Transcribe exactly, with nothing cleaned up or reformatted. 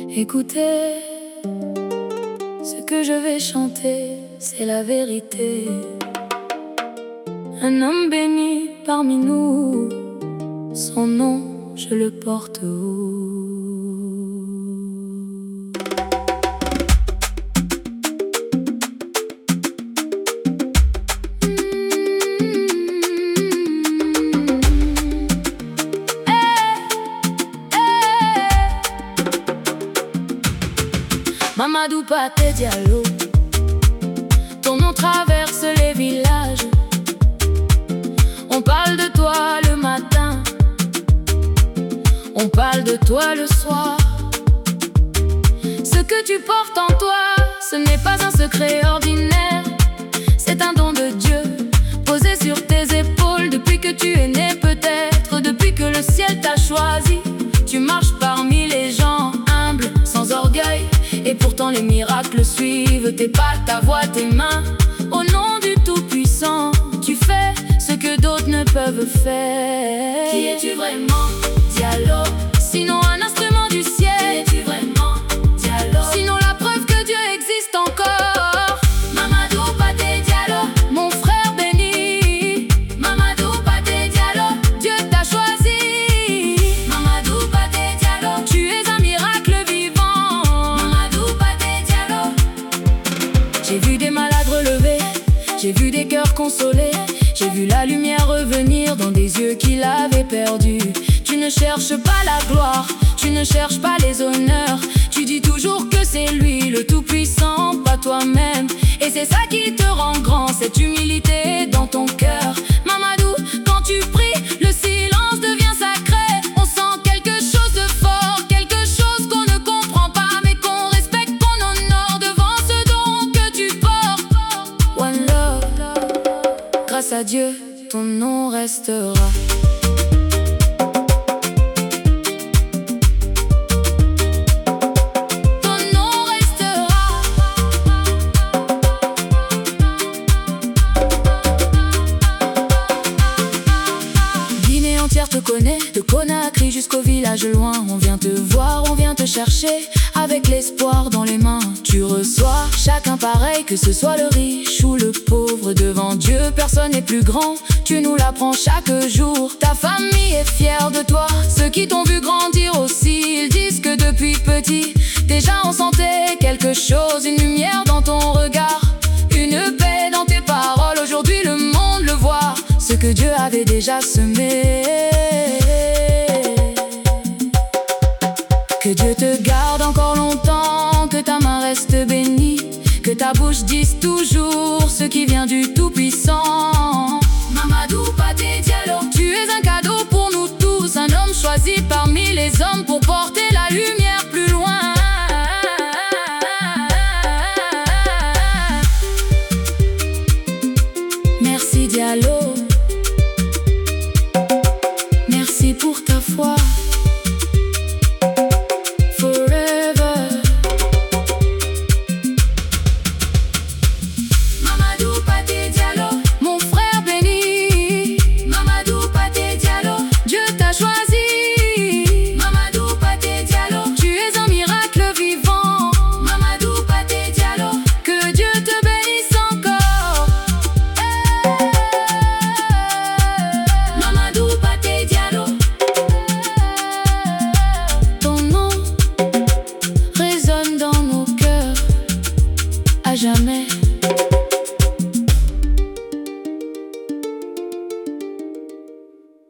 Écoutez, ce que je vais chanter, c'est la vérité. Un homme béni parmi nous, son nom je le porte haut. Mamadou Pathé Diallo, ton nom traverse les villages. On parle de toi le matin, on parle de toi le soir. Ce que tu portes en toi, ce n'est pas un secret ordinaire. C'est un don de Dieu, posé sur tes épaules. Depuis que tu es né, peut-être depuis que le ciel t'a choisi. Tu marches parmi les gens humbles, sans orgueil. Et pourtant les miracles suivent tes pas, ta voix, tes mains. Au nom du Tout-Puissant, tu fais ce que d'autres ne peuvent faire. Qui es-tu vraiment, Diallo? Sinon un instrument du ciel. Qui es-tu vraiment, Diallo? Sinon la preuve que Dieu existe encore. Mamadou Pathé Diallo, mon frère béni. Mamadou Pathé Diallo, Dieu t'a choisi. Mamadou Pathé Diallo, tu es un miracle vivant. Mamadou Pathé Diallo. J'ai vu des malades relevés, j'ai vu des cœurs consolés. J'ai vu la lumière revenir dans des yeux qui l'avaient perdu. Tu ne cherches pas la gloire, tu ne cherches pas les honneurs. Tu dis toujours que c'est lui le Tout-Puissant, pas toi-même. Et c'est ça qui te rend grand, cette humilité dans ton cœur. Mamadou, quand tu pries, le silence devient sacré. On sent quelque chose de fort, quelque chose qu'on ne comprend pas, mais qu'on respecte, qu'on honore devant ce don que tu portes. One love, grâce à Dieu, ton nom restera. Ton nom restera. Guinée entière te connaît, de Conakry jusqu'au village loin. On vient te voir, on vient te chercher, avec l'espoir dans les mains. Tu reçois chacun pareil, que ce soit le riche ou le pauvre. Devant Dieu, personne n'est plus grand, tu nous l'apprends chaque jour. Ta famille est fière de toi, ceux qui t'ont vu grandir aussi. Ils disent que depuis petit, déjà on sentait quelque chose. Une lumière dans ton regard, une paix dans tes paroles. Aujourd'hui le monde le voit, ce que Dieu avait déjà semé. Que Dieu te garde encore longtemps, que ta main reste bénie, que ta bouche dise toujours ce qui vient du Tout-Puissant. Mamadou Pathé Diallo, tu es un cadeau pour nous tous, un homme choisi parmi les hommes pour porter la lumière plus loin. Merci Diallo, merci pour ta foi. Mamadou Pathé Diallo, Mon frère béni, Mamadou Pathé Diallo, Dieu t'a choisi. Mamadou Pathé Diallo, Tu es un miracle vivant. Mamadou Pathé Diallo, Que Dieu te bénisse encore. Mamadou Pathé Diallo. Ton nom résonne dans nos cœurs à jamais.